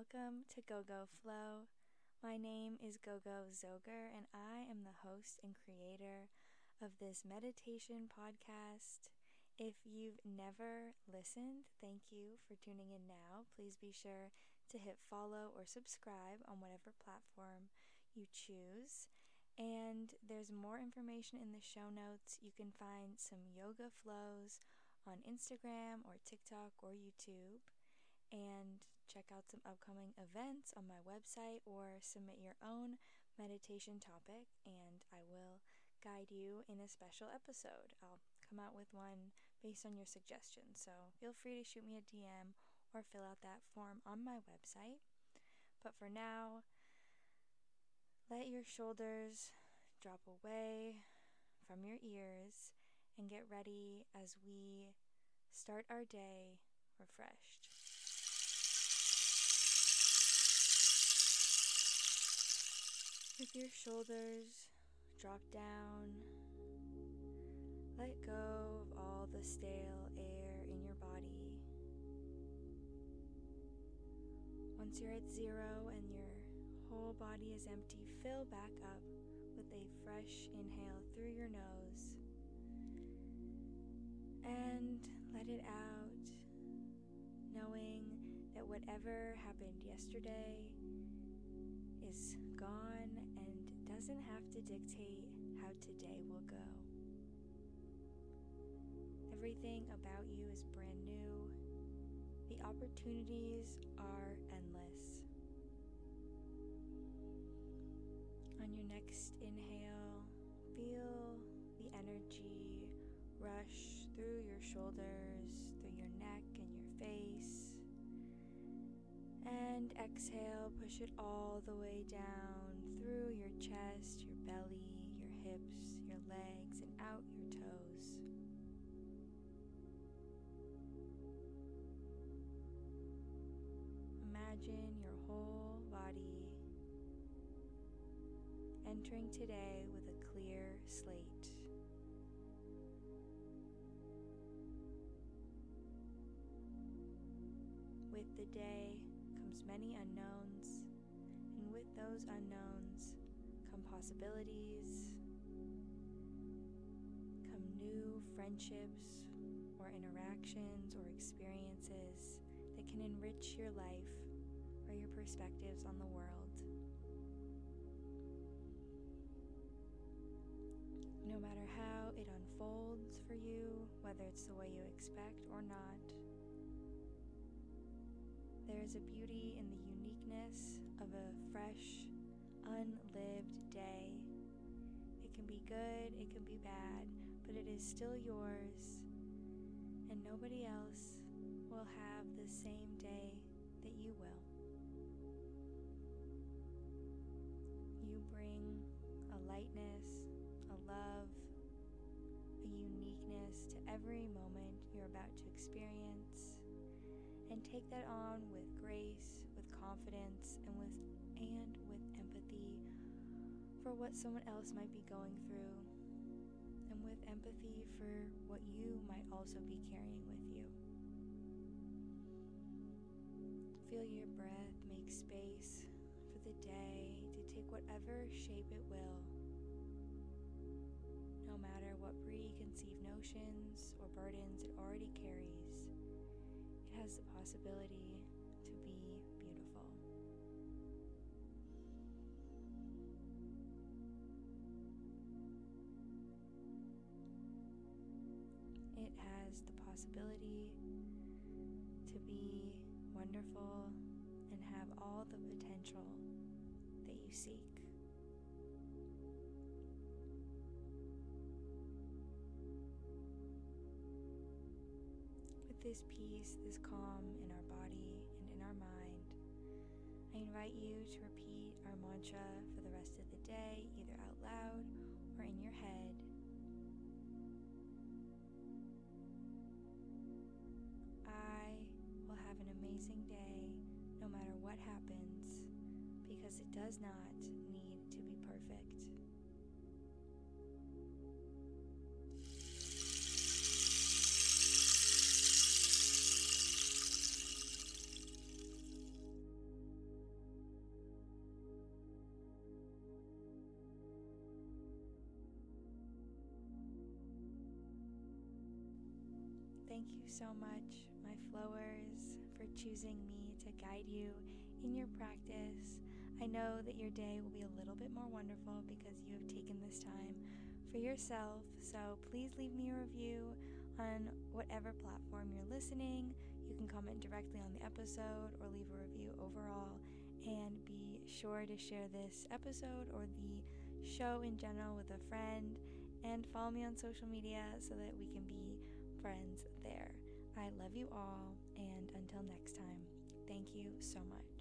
welcome to Go Go Flow. My name is Gogo Zoger, and I am the host and creator of this meditation podcast. If you've never listened, thank you for tuning in now. Please be sure to hit follow or subscribe on whatever platform you choose. And there's more information in the show notes. You can find some yoga flows on Instagram or TikTok or YouTube, and check out some upcoming events on my website, or submit your own meditation topic and I will guide you in a special episode. I'll come out with one based on your suggestions, so feel free to shoot me a DM or fill out that form on my website. But for now, let your shoulders drop away from your ears and get ready as we start our day refreshed. With your shoulders drop down, let go of all the stale air in your body. Once you're at zero and your whole body is empty, fill back up with a fresh inhale through your nose and let it out, knowing that whatever happened yesterday is gone and doesn't have to dictate how today will go. Everything about you is brand new. The opportunities are endless. On your next inhale, feel the energy rush through your shoulders, through your neck and your face. And exhale, push it all the way down through your chest, your belly, your hips, your legs, and out your toes. Imagine your whole body entering today with a clear slate. With the day comes many unknowns, and with those unknowns come possibilities, come new friendships or interactions or experiences that can enrich your life or your perspectives on the world. No matter how it unfolds for you, whether it's the way you expect or not, there is a beauty in the uniqueness of a fresh, unlived day. It can be good, it can be bad, but it is still yours, and nobody else will have the same day that you will. You bring a lightness, a love, a uniqueness to every moment you're about to experience. And take that on with grace, with confidence, and with empathy for what someone else might be going through, and with empathy for what you might also be carrying with you. Feel your breath make space for the day to take whatever shape it will. No matter what preconceived notions or burdens it already carries, it has the possibility to be beautiful. It has the possibility to be wonderful and have all the potential that you seek. This peace, this calm in our body and in our mind, I invite you to repeat our mantra for the rest of the day, either out loud or in your head. I will have an amazing day no matter what happens, because it does not need to be perfect. thank you so much, my flowers, for choosing me to guide you in your practice. I know that your day will be a little bit more wonderful because you have taken this time for yourself. So please leave me a review on whatever platform you're listening. You can comment directly on the episode or leave a review overall. And be sure to share this episode or the show in general with a friend. And follow me on social media so that we can be friends there. I love you all, and until next time, thank you so much.